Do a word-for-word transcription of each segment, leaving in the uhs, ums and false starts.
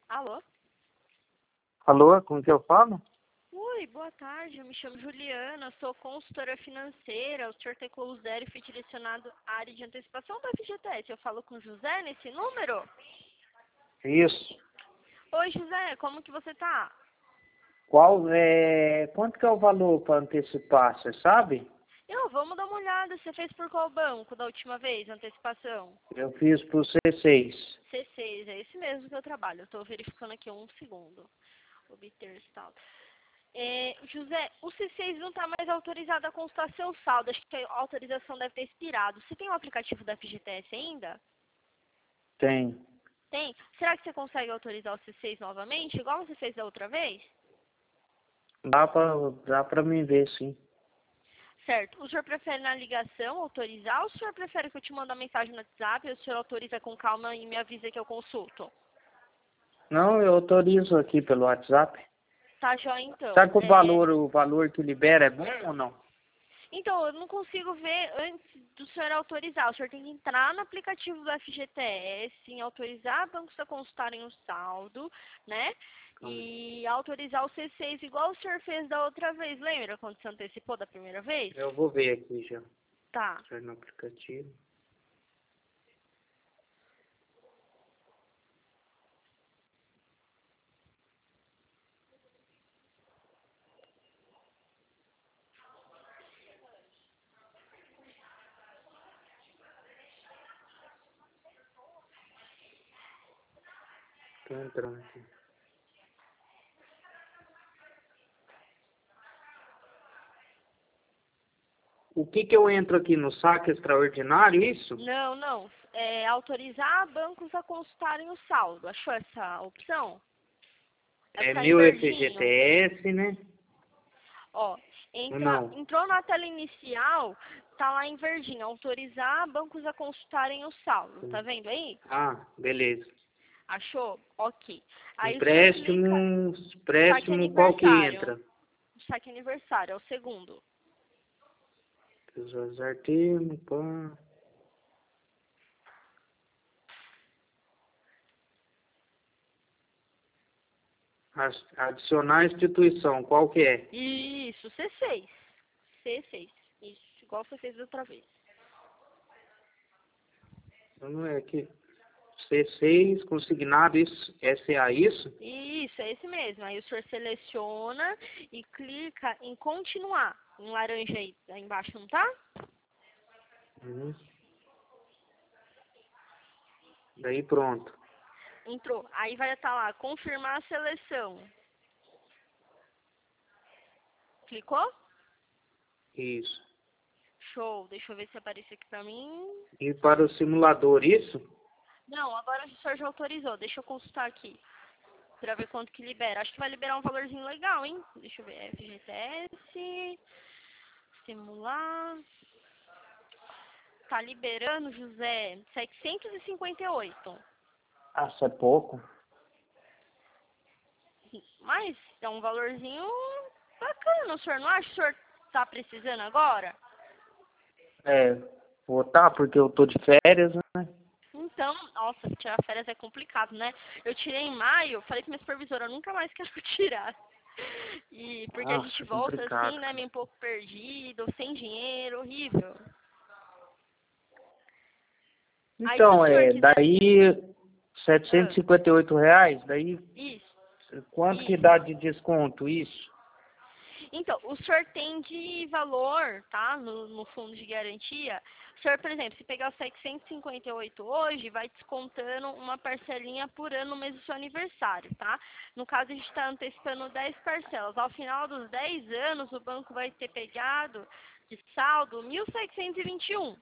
Alô? Alô, com que eu falo? Oi, boa tarde. Eu me chamo Juliana, sou consultora financeira. O senhor tem Close Zero e foi direcionado à área de antecipação da F G T S. Eu falo com o José nesse número? Isso. Oi, José, como que você tá? Qual é... Quanto que é o valor para antecipar, você sabe? Eu, vamos dar uma olhada. Você fez por qual banco da última vez, a antecipação? Eu fiz pro C seis. C seis, é esse mesmo que eu trabalho. Eu tô verificando aqui um segundo. Obter saldo. É, José, o C seis não está mais autorizado a consultação saldo. Acho que a autorização deve ter expirado. Você tem o aplicativo da F G T S ainda? Tem. Tem? Será que você consegue autorizar o C seis novamente, igual você fez da outra vez? Dá pra, dá pra mim ver, sim. Certo. O senhor prefere na ligação autorizar ou o senhor prefere que eu te mande uma mensagem no WhatsApp e o senhor autoriza com calma e me avisa que eu consulto? Não, eu autorizo aqui pelo WhatsApp. Tá, joia, então. Sabe que o É... valor, o valor que libera é bom ou não? Então, eu não consigo ver antes do senhor autorizar. O senhor tem que entrar no aplicativo do F G T S, em autorizar bancos a consultarem o saldo, né? E autorizar o C seis, igual o senhor fez da outra vez. Lembra quando você antecipou da primeira vez? Eu vou ver aqui já. Tá. Sai no aplicativo. Tô entrando aqui. O que que eu entro aqui no saque extraordinário, isso? Não, não. É autorizar bancos a consultarem o saldo. Achou essa opção? Vai É ficar em meu verdinho. F G T S, né? Ó, Ou entra, não? entrou na tela inicial, tá lá em verdinho, autorizar bancos a consultarem o saldo. Tá vendo aí? Ah, beleza. Achou? Ok. Aí o senhor clica Empréstimo, saque empréstimo qual que aniversário. entra? Saque aniversário, é o segundo. Visualizar termo, pá. As- Adicionar instituição, qual que é? Isso, C seis. C seis. Isso, igual você fez da outra vez. Não é aqui. C seis, consignado, isso, S A, isso? Isso, é esse mesmo. Aí o senhor seleciona e clica em continuar. Em laranja aí, aí embaixo, não tá? Uhum. Daí pronto. Entrou. Aí vai estar lá, confirmar a seleção. Clicou? Isso. Show. Deixa eu ver se aparece aqui pra mim. E para o simulador, isso? Não, agora o senhor já autorizou. Deixa eu consultar aqui. Pra ver quanto que libera. Acho que vai liberar um valorzinho legal, hein? Deixa eu ver. F G T S. Simular. Tá liberando, José, setecentos e cinquenta e oito. Ah, isso é pouco. Mas é um valorzinho bacana, o senhor não acha? O senhor tá precisando agora? É, votar porque eu tô de férias, né? Então, nossa, tirar férias é complicado, né? Eu tirei em maio, falei pra minha supervisora, eu nunca mais quero tirar. E porque a gente Nossa, volta assim, complicado. né, meio um pouco perdido, sem dinheiro, horrível. Aí se o Então, senhor é, quiser... daí setecentos Ah, e cinquenta e oito reais, daí isso, quanto que isso. dá de desconto, isso? Então, o senhor tem de valor, tá? No, no fundo de garantia. O senhor, por exemplo, se pegar os setecentos e cinquenta e oito hoje, vai descontando uma parcelinha por ano no mês do seu aniversário, tá? No caso, a gente está antecipando dez parcelas. Ao final dos dez anos, o banco vai ter pegado de saldo mil setecentos e vinte e um.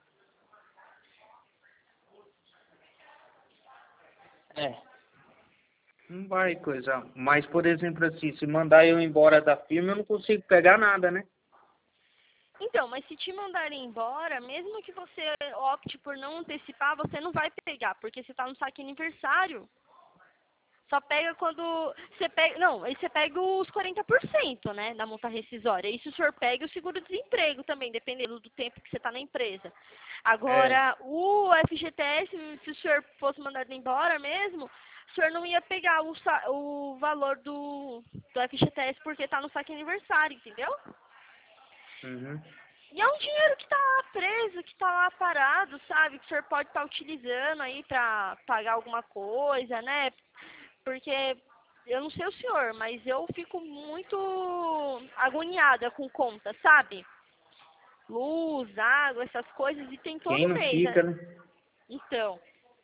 É. Não vai coisa. Mas, por exemplo, assim, se mandar eu embora da firma, eu não consigo pegar nada, né? Então, mas se te mandarem embora, mesmo que você opte por não antecipar, você não vai pegar, porque você está no saque aniversário. Só pega quando você pega, não, aí você pega os quarenta por cento, né, da multa rescisória. Isso o senhor pega o seguro-desemprego também, dependendo do tempo que você está na empresa. É. Agora, o F G T S, se o senhor fosse mandado embora mesmo, o senhor não ia pegar o, sa o valor do, do F G T S porque tá no saque aniversário, entendeu? Uhum. E é um dinheiro que tá lá preso, que tá lá parado, sabe? Que o senhor pode estar utilizando aí pra pagar alguma coisa, né? Porque eu não sei o senhor, mas eu fico muito agoniada com conta, sabe? Luz, água, essas coisas, e tem Quem todo não mês, fica, né? né? Então,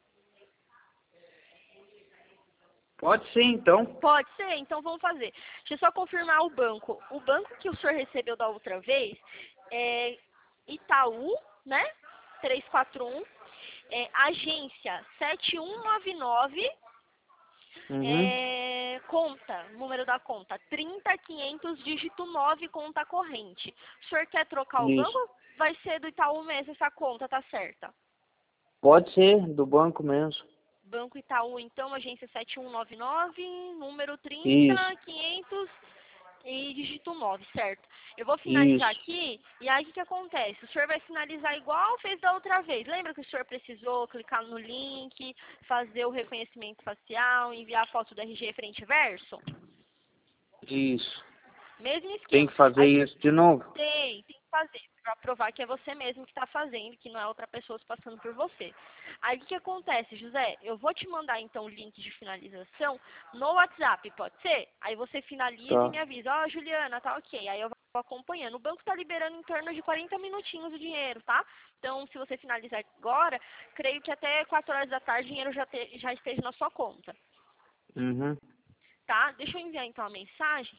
Pode ser, então. pode ser, então vamos fazer. Deixa eu só confirmar o banco. O banco que o senhor recebeu da outra vez é Itaú, né? trezentos e quarenta e um, é, agência sete um nove nove, Uhum. é, conta, número da conta, trinta quinhentos, dígito nove, conta corrente. O senhor quer trocar o Isso. banco? Vai ser do Itaú mesmo essa conta, tá certa? Pode ser, do banco mesmo. Banco Itaú, então, agência sete um nove nove, número Isso, trinta quinhentos e dígito nove, certo? Eu vou finalizar isso, aqui, e aí o que, que acontece? O senhor vai finalizar igual fez da outra vez. Lembra que o senhor precisou clicar no link, fazer o reconhecimento facial, enviar a foto do R G frente e verso? isso. Mesmo Tem esquema. que fazer Aí, isso de novo? tem, tem que fazer, para provar que é você mesmo que está fazendo, que não é outra pessoa se passando por você. Aí o que, que acontece, José? Eu vou te mandar então o link de finalização no WhatsApp, pode ser? Aí você finaliza e Tá. me avisa, ó, Juliana, tá ok. Aí eu vou acompanhando. O banco está liberando em torno de quarenta minutinhos o dinheiro, tá? Então, se você finalizar agora, creio que até quatro horas da tarde o dinheiro já, te, já esteja na sua conta, Uhum. tá? Deixa eu enviar então a mensagem.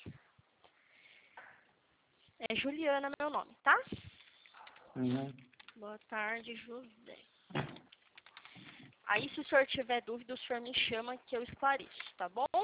É Juliana meu nome, tá? Uhum. Boa tarde, José. Aí, se o senhor tiver dúvida, o senhor me chama que eu esclareço, tá bom?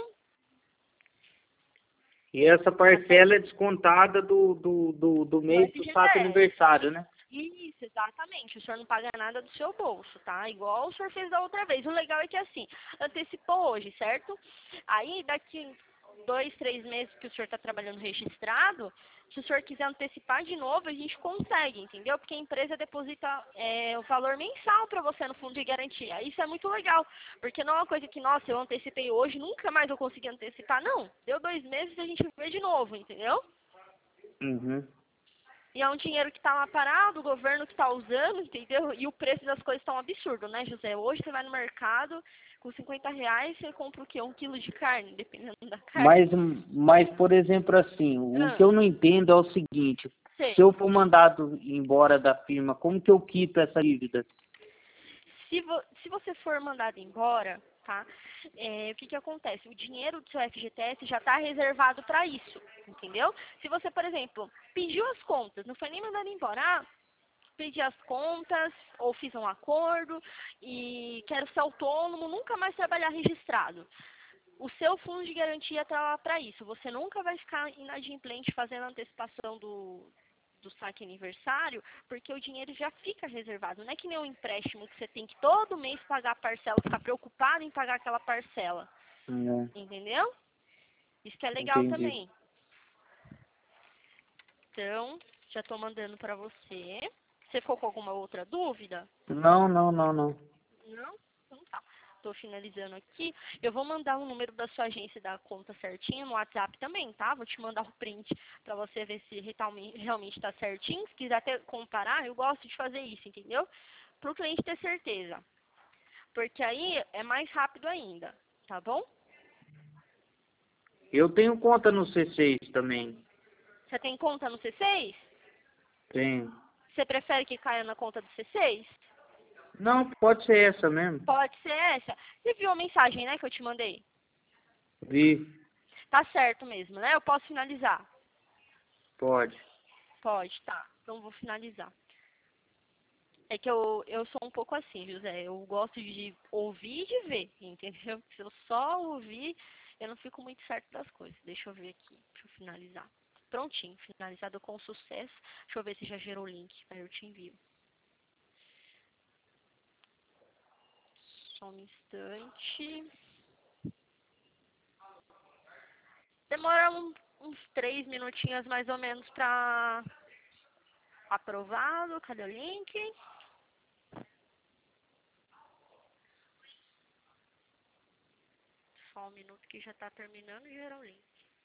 E essa parcela é descontada do, do, do, do Do mês do saque F G T S. aniversário, né? Isso, exatamente. O senhor não paga nada do seu bolso, tá? Igual o senhor fez da outra vez. O legal é que, assim, antecipou hoje, certo? Aí, daqui dois, três meses que o senhor está trabalhando registrado, se o senhor quiser antecipar de novo, a gente consegue, entendeu? Porque a empresa deposita é, o valor mensal para você no fundo de garantia. Isso é muito legal, porque não é uma coisa que, nossa, eu antecipei hoje, nunca mais eu consegui antecipar. Não, deu dois meses e a gente vê de novo, entendeu? Uhum. E é um dinheiro que está lá parado, o governo que está usando, entendeu? E o preço das coisas está um absurdo, né, José? Hoje você vai no mercado, com cinquenta reais, você compra o quê? Um quilo de carne, dependendo da carne. Mas, mas, por exemplo, assim, o que Ah, eu não entendo é o seguinte, sei. se eu for mandado embora da firma, como que eu quito essa dívida? Se, vo se você for mandado embora, tá? É, o que que acontece? O dinheiro do seu F G T S já está reservado para isso, entendeu? Se você, por exemplo, pediu as contas, não foi nem mandado embora, ah, pedi as contas, ou fiz um acordo, e quero ser autônomo, nunca mais trabalhar registrado. O seu fundo de garantia está lá para isso. Você nunca vai ficar inadimplente fazendo a antecipação do, do saque aniversário, porque o dinheiro já fica reservado. Não é que nem um empréstimo que você tem que todo mês pagar a parcela, ficar preocupado em pagar aquela parcela. Hum, Entendeu? Isso que é legal entendi. também. Então, já estou mandando para você. Você ficou com alguma outra dúvida? Não, não, não, não. Não? Então tá. Tô finalizando aqui. Eu vou mandar o número da sua agência e da conta certinho no WhatsApp também, tá? Vou te mandar o print pra você ver se realmente, realmente tá certinho. Se quiser até comparar, eu gosto de fazer isso, entendeu? Pro cliente ter certeza. Porque aí é mais rápido ainda, tá bom? Eu tenho conta no C seis também. Você tem conta no C seis? Tenho. Você prefere que caia na conta do C seis? Não, pode ser essa mesmo. Pode ser essa. Você viu a mensagem, né, que eu te mandei? Vi. Tá certo mesmo, né? Eu posso finalizar? Pode. Pode, tá. Então vou finalizar. É que eu, eu sou um pouco assim, José. Eu gosto de ouvir e de ver, entendeu? Se eu só ouvir, eu não fico muito certo das coisas. Deixa eu ver aqui, deixa eu finalizar. Prontinho, finalizado com sucesso. Deixa eu ver se já gerou o link, aí eu te envio. Só um instante. Demora um, uns três minutinhos mais ou menos pra aprovado. Cadê o link? Só um minuto que já tá terminando de gerar o link.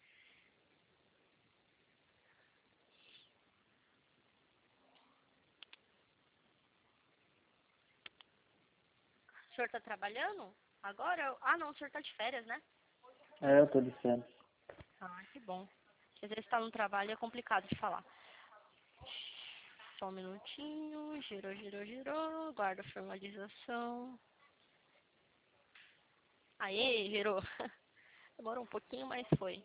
O senhor tá trabalhando? Agora? Ah, não, o senhor tá de férias, né? É, eu tô de férias. Ah, que bom. Às vezes tá no trabalho é complicado de falar. Só um minutinho. Girou, girou, girou. Guarda a formalização. Aê, girou. Demorou um pouquinho, mas foi.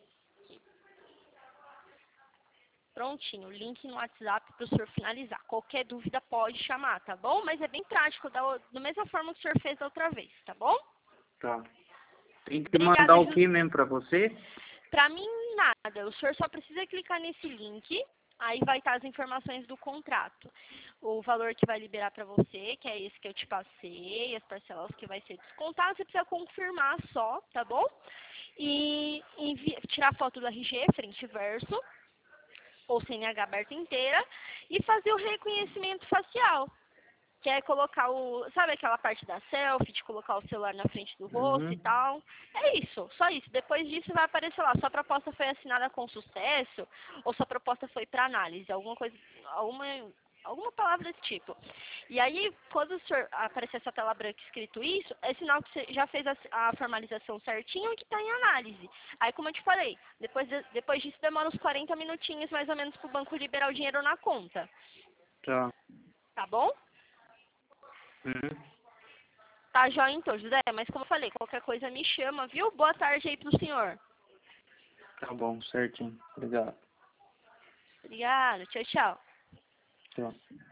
Prontinho, o link no WhatsApp para o senhor finalizar. Qualquer dúvida pode chamar, tá bom? Mas é bem prático, da, da mesma forma que o senhor fez da outra vez, tá bom? Tá. Tem que Obrigada, mandar o Ju... que mesmo pra você? Pra mim, nada. O senhor só precisa clicar nesse link, aí vai estar as informações do contrato. O valor que vai liberar para você, que é esse que eu te passei, as parcelas que vai ser descontado, você precisa confirmar só, tá bom? E envi... tirar foto do R G, frente e verso, ou C N H aberta inteira, e fazer o reconhecimento facial. Que é colocar o... Sabe aquela parte da selfie, de colocar o celular na frente do rosto e Uhum. tal? É isso, só isso. Depois disso vai aparecer lá, sua proposta foi assinada com sucesso, ou sua proposta foi para análise, alguma coisa, alguma, alguma palavra desse tipo. E aí, quando o senhor aparecer essa tela branca escrito isso, é sinal que você já fez a, a formalização certinho e que está em análise. Aí, como eu te falei, depois, de, depois disso demora uns quarenta minutinhos mais ou menos para o banco liberar o dinheiro na conta. Tá. Tá bom? Uhum. Tá joia então, José, mas como eu falei, qualquer coisa me chama, viu? Boa tarde aí pro senhor. Tá bom, certinho. Obrigado. Obrigada, tchau, tchau. Tchau.